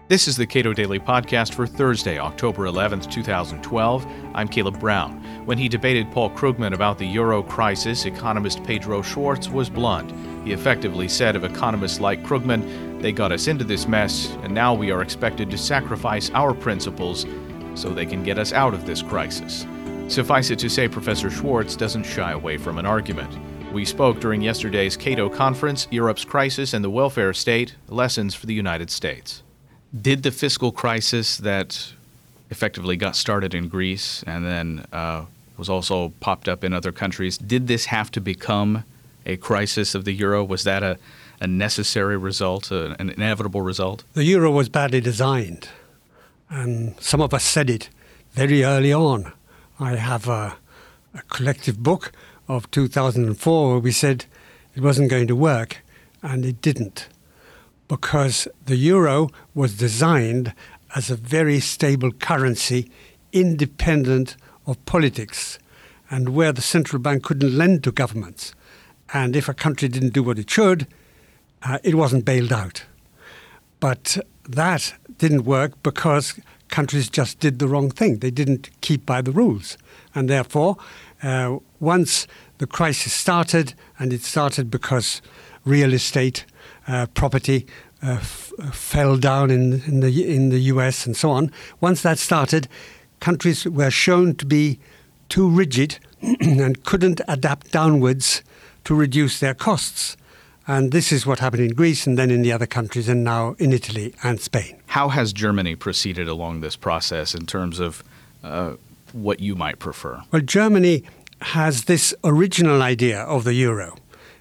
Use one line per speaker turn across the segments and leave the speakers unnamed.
This is the Cato Daily Podcast for Thursday, October 11th, 2012. I'm Caleb Brown. When he debated Paul Krugman about the euro crisis, economist Pedro Schwartz was blunt. He effectively said of economists like Krugman, they got us into this mess, and now we are expected to sacrifice our principles so they can get us out of this crisis. Suffice it to say, Professor Schwartz doesn't shy away from an argument. We spoke during yesterday's Cato conference, Europe's Crisis and the Welfare State, Lessons for the United States. Did the fiscal crisis that effectively got started in Greece and then was also popped up in other countries, did this have to become a crisis of the euro? Was that a necessary result, an inevitable result?
The euro was badly designed, and some of us said it very early on. I have a collective book of 2004 where we said it wasn't going to work, and it didn't. Because the euro was designed as a very stable currency, independent of politics, and where the central bank couldn't lend to governments. And if a country didn't do what it should, it wasn't bailed out. But that didn't work because countries just did the wrong thing. They didn't keep by the rules. And therefore, once the crisis started, and it started because real estate property fell down in the US and so on. Once that started, countries were shown to be too rigid and couldn't adapt downwards to reduce their costs. And this is what happened in Greece and then in the other countries and now in Italy and Spain.
How has Germany proceeded along this process in terms of what you might prefer?
Well, Germany has this original idea of the euro.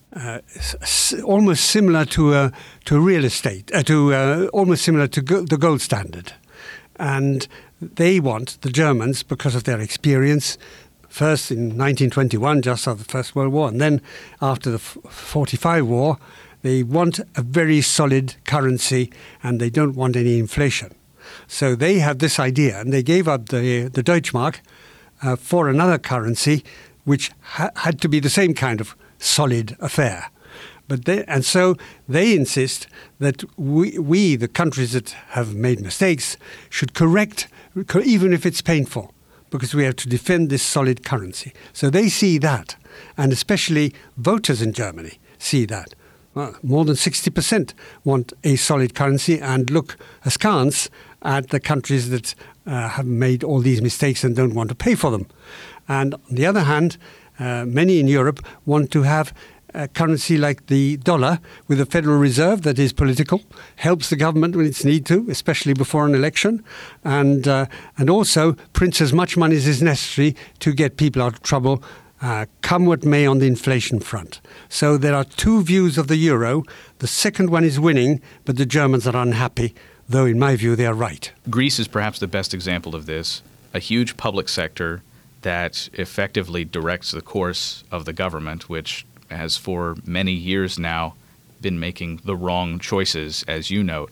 Almost similar to real estate, almost similar to the gold standard. And they want, the Germans, because of their experience, first in 1921, just after the First World War, and then after the 45 war, they want a very solid currency and they don't want any inflation. So they have this idea, and they gave up the Deutschmark for another currency which had to be the same kind of solid affair. And so they insist that we, the countries that have made mistakes, should correct, even if it's painful, because we have to defend this solid currency. So they see that, and especially voters in Germany see that. Well, more than 60% want a solid currency and look askance at the countries that have made all these mistakes and don't want to pay for them. And on the other hand, many in Europe want to have a currency like the dollar with a Federal Reserve that is political, helps the government when it's need to, especially before an election, and also prints as much money as is necessary to get people out of trouble, come what may on the inflation front. So there are two views of the euro. The second one is winning, but the Germans are unhappy, though in my view they are right.
Greece is perhaps the best example of this. A huge public sector that effectively directs the course of the government, which has for many years now been making the wrong choices, as you note.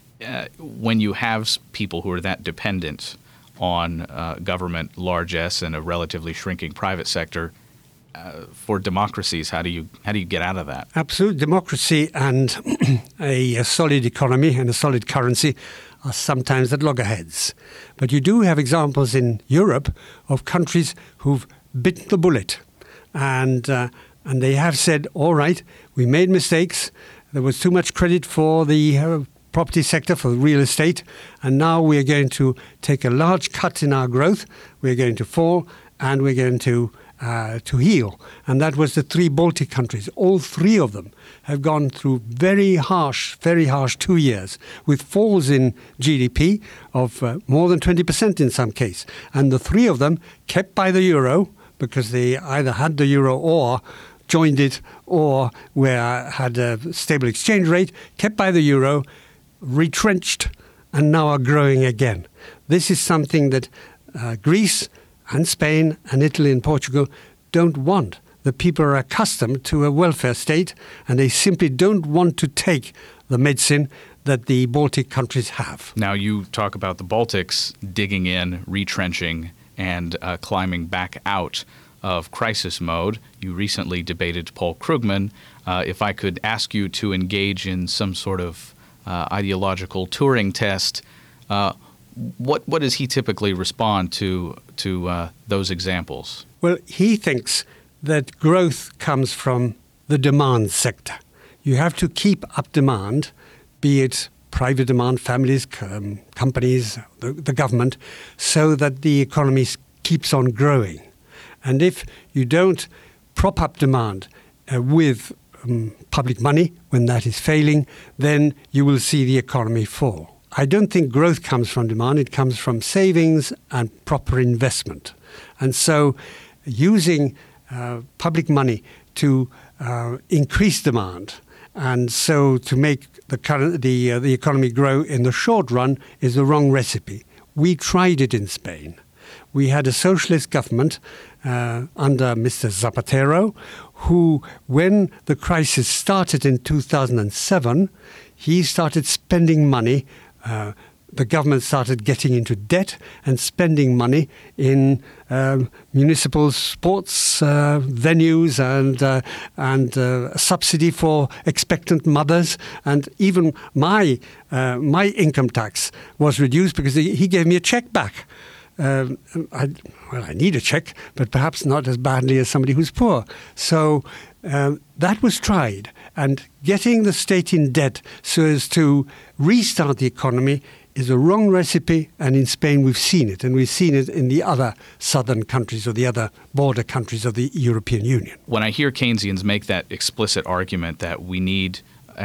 When you have people who are that dependent on government, large S, and a relatively shrinking private sector, for democracies, how do you get out of that?
Absolute democracy and a solid economy and a solid currency are sometimes at loggerheads. But you do have examples in Europe of countries who've bitten the bullet. And they have said, all right, we made mistakes. There was too much credit for the property sector, for real estate. And now we are going to take a large cut in our growth. We're going to fall and we're going to heal. And that was the three Baltic countries. All three of them have gone through very harsh 2 years with falls in GDP of more than 20% in some case. And the three of them kept by the euro because they either had the euro or joined it or had a stable exchange rate, kept by the euro, retrenched, and now are growing again. This is something that Greece and Spain and Italy and Portugal don't want. The people are accustomed to a welfare state, and they simply don't want to take the medicine that the Baltic countries have.
Now, you talk about the Baltics digging in, retrenching, and climbing back out of crisis mode. You recently debated Paul Krugman. If I could ask you to engage in some sort of ideological Turing test. What does he typically respond to those examples?
Well, he thinks that growth comes from the demand sector. You have to keep up demand, be it private demand, families, companies, the government, so that the economy keeps on growing. And if you don't prop up demand with public money, when that is failing, then you will see the economy fall. I don't think growth comes from demand. It comes from savings and proper investment. And so using public money to increase demand and so to make the economy grow in the short run is the wrong recipe. We tried it in Spain. We had a socialist government under Mr. Zapatero, who, when the crisis started in 2007, he started spending money. The government started getting into debt and spending money in municipal sports venues and subsidy for expectant mothers. And even my income tax was reduced because he gave me a check back. I need a check, but perhaps not as badly as somebody who's poor. So that was tried. And getting the state in debt so as to restart the economy is a wrong recipe, and in Spain we've seen it, and we've seen it in the other southern countries or the other border countries of the European Union.
When I hear Keynesians make that explicit argument that we need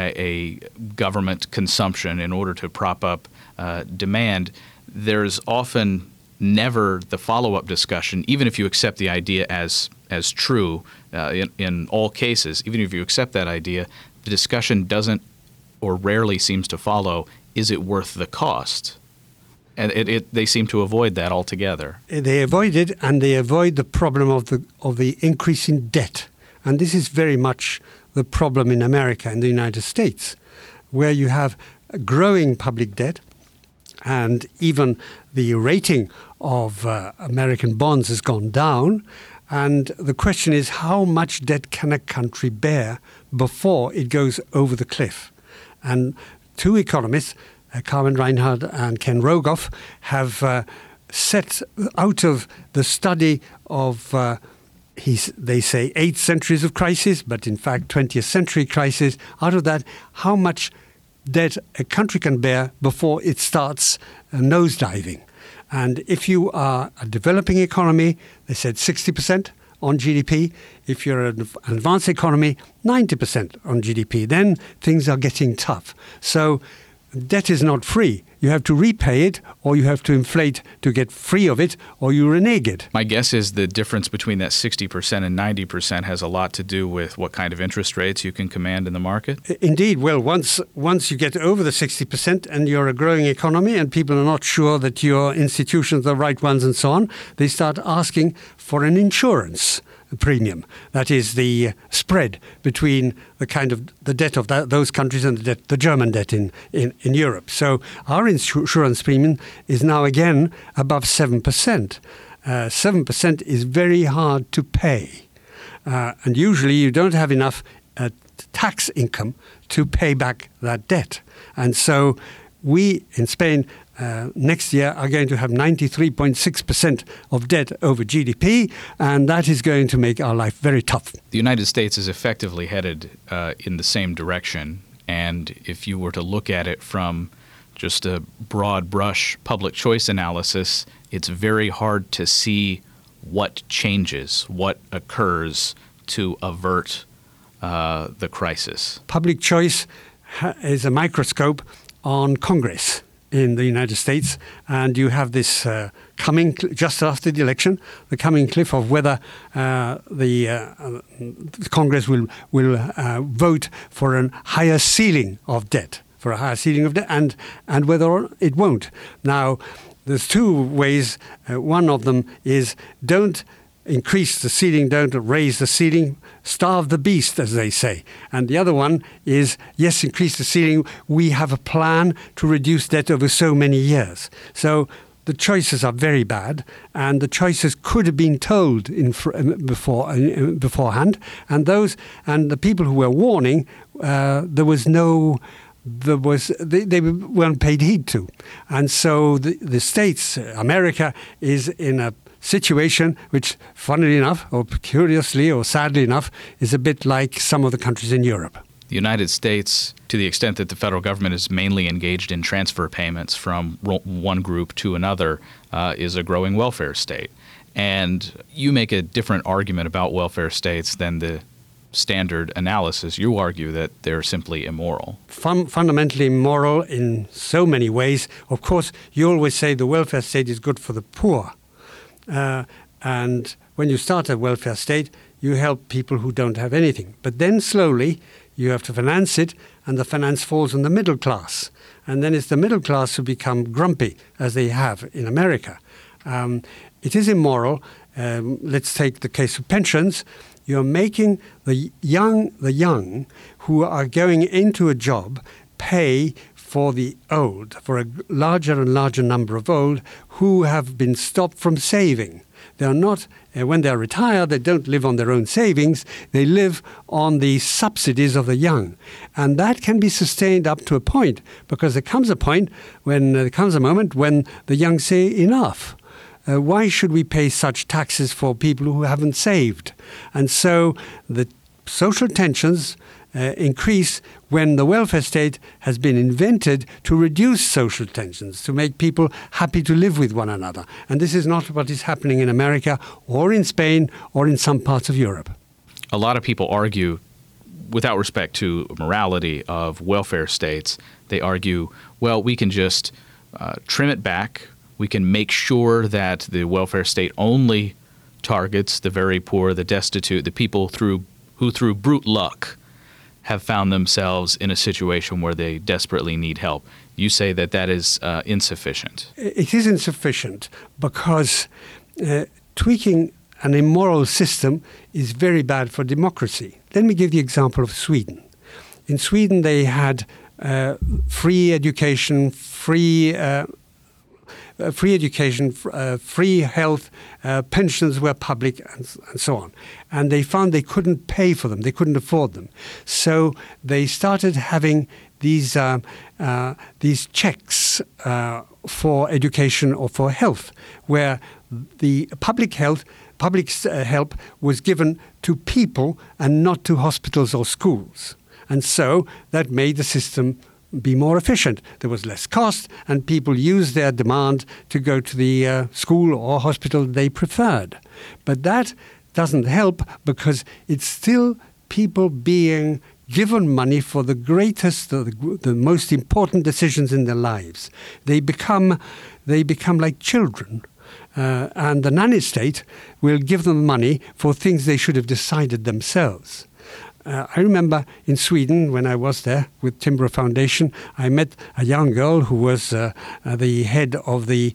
a government consumption in order to prop up demand, there's often never the follow-up discussion, even if you accept the idea as true in all cases, even if you accept that idea, the discussion doesn't or rarely seems to follow, is it worth the cost? And they seem to avoid that altogether.
They avoid it, and they avoid the problem of the increase in debt. And this is very much the problem in America and the United States, where you have a growing public debt, and even the rating of American bonds has gone down. And the question is, how much debt can a country bear before it goes over the cliff? And two economists, Carmen Reinhard and Ken Rogoff, have set out of the study of, they say, 8 centuries of crisis, but in fact 20th century crisis, out of that, how much debt a country can bear before it starts nosediving. And if you are a developing economy, they said 60% on GDP. If you're an advanced economy, 90% on GDP. Then things are getting tough. So debt is not free. You have to repay it, or you have to inflate to get free of it, or you renege it.
My guess is the difference between that 60% and 90% has a lot to do with what kind of interest rates you can command in the market?
Indeed. Well, once you get over the 60% and you're a growing economy and people are not sure that your institutions are the right ones and so on, they start asking for an insurance premium. That is the spread between the debt of those countries and the German debt in Europe. So our insurance premium is now again above 7%. 7% is very hard to pay. And usually you don't have enough tax income to pay back that debt. And so we in Spain next year are going to have 93.6% of debt over GDP, and that is going to make our life very tough.
The United States is effectively headed in the same direction, and if you were to look at it from just a broad brush public choice analysis, it's very hard to see what changes, what occurs to avert the crisis.
Public choice is a microscope on Congress in the United States, and you have this coming just after the election, the coming cliff of whether the Congress will vote for a higher ceiling of debt, and whether it won't. Now, there's two ways. One of them is don't increase the ceiling, don't raise the ceiling, starve the beast, as they say. And the other one is, yes, increase the ceiling. We have a plan to reduce debt over so many years. So the choices are very bad, and the choices could have been told beforehand. And the people who were warning, there was no they weren't paid heed to. And so the States, America, is in a situation which, funnily enough, or curiously or sadly enough, is a bit like some of the countries in Europe.
The United States, to the extent that the federal government is mainly engaged in transfer payments from one group to another, is a growing welfare state. And you make a different argument about welfare states than the standard analysis. You argue that they're simply immoral.
Fundamentally immoral in so many ways. Of course, you always say the welfare state is good for the poor. And when you start a welfare state, you help people who don't have anything. But then slowly you have to finance it, and the finance falls on the middle class. And then it's the middle class who become grumpy, as they have in America. It is immoral. Let's take the case of pensions. You're making the young who are going into a job pay for the old, for a larger and larger number of old who have been stopped from saving. They are not, when they are retired, they don't live on their own savings. They live on the subsidies of the young. And that can be sustained up to a point, because there comes a moment when the young say enough. Why should we pay such taxes for people who haven't saved? And so the social tensions increase when the welfare state has been invented to reduce social tensions, to make people happy to live with one another. And this is not what is happening in America or in Spain or in some parts of Europe.
A lot of people argue, without respect to morality of welfare states, they argue, well, we can just trim it back. We can make sure that the welfare state only targets the very poor, the destitute, the people who through brute luck have found themselves in a situation where they desperately need help. You say that is insufficient.
It is insufficient because tweaking an immoral system is very bad for democracy. Let me give the example of Sweden. In Sweden, they had free education, free health, pensions were public, and so on. And they found they couldn't pay for them, they couldn't afford them. So they started having these checks for education or for health, where the public help was given to people and not to hospitals or schools. And so that made the system be more efficient. There was less cost, and people used their demand to go to the school or hospital they preferred. But that doesn't help, because it's still people being given money for the greatest, the most important decisions in their lives. They become like children. And the nanny state will give them money for things they should have decided themselves. I remember in Sweden, when I was there with Timbro Foundation, I met a young girl who was the head of the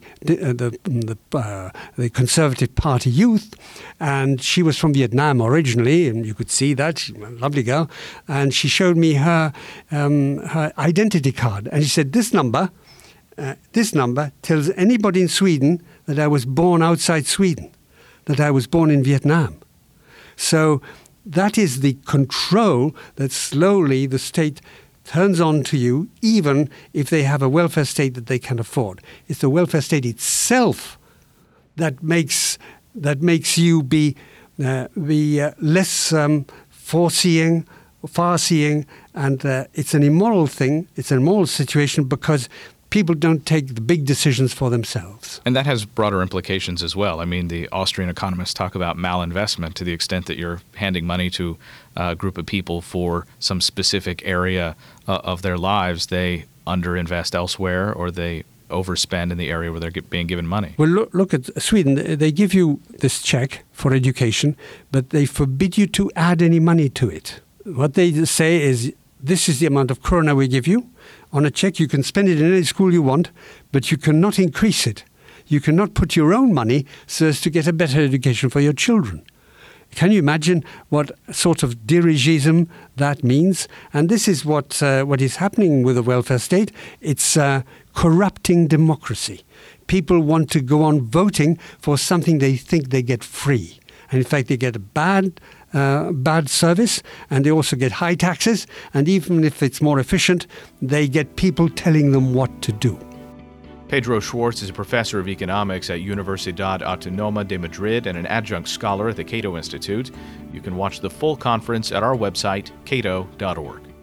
Conservative Party Youth, and she was from Vietnam originally, and you could see that. She was a lovely girl. And she showed me her identity card, and she said, this number tells anybody in Sweden that I was born outside Sweden, that I was born in Vietnam. So that is the control that slowly the state turns on to you, even if they have a welfare state that they can afford. It's the welfare state itself that makes you be less far-seeing, and it's an immoral thing. It's an immoral situation because people don't take the big decisions for themselves.
And that has broader implications as well. I mean, the Austrian economists talk about malinvestment to the extent that you're handing money to a group of people for some specific area of their lives. They underinvest elsewhere, or they overspend in the area where they're being given money.
Well, look at Sweden. They give you this check for education, but they forbid you to add any money to it. What they say is, this is the amount of krona we give you. On a check, you can spend it in any school you want, but you cannot increase it. You cannot put your own money so as to get a better education for your children. Can you imagine what sort of dirigism that means? And this is what is happening with the welfare state. It's corrupting democracy. People want to go on voting for something they think they get free. And in fact, they get a bad bad service, and they also get high taxes, and even if it's more efficient, they get people telling them what to do.
Pedro Schwartz is a professor of economics at Universidad Autónoma de Madrid and an adjunct scholar at the Cato Institute. You can watch the full conference at our website, cato.org.